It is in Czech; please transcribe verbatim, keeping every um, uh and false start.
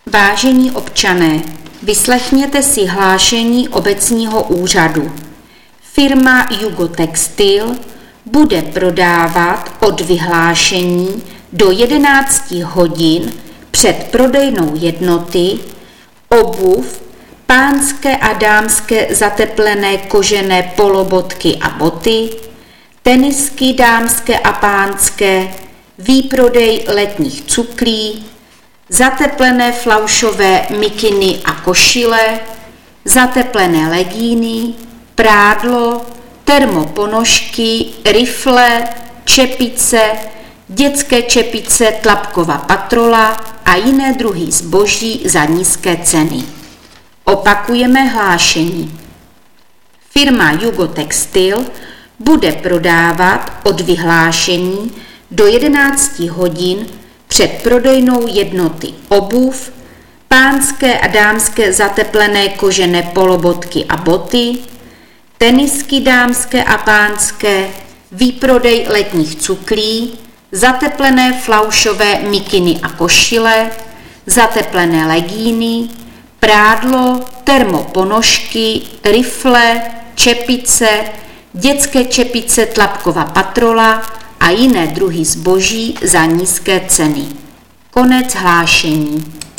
Vážení občané, vyslechněte si hlášení obecního úřadu. Firma Jugo Textil bude prodávat od vyhlášení do jedenácti hodin před prodejnou jednoty obuv, pánské a dámské zateplené kožené polobotky a boty, tenisky dámské a pánské, výprodej letních cuklí, zateplené flaušové mikiny a košile, zateplené legíny, prádlo, termoponožky, rifle, čepice, dětské čepice Tlapkova Patrola a jiné druhy zboží za nízké ceny. Opakujeme hlášení. Firma Jugo Textil bude prodávat od vyhlášení do jedenácti hodin před prodejnou jednoty obuv, pánské a dámské zateplené kožené polobotky a boty, tenisky dámské a pánské, výprodej letních cuklí, zateplené flaušové mikiny a košile, zateplené legíny, prádlo, termoponožky, rifle, čepice, dětské čepice Tlapkova Patrola a jiné druhy zboží za nízké ceny. Konec hlášení.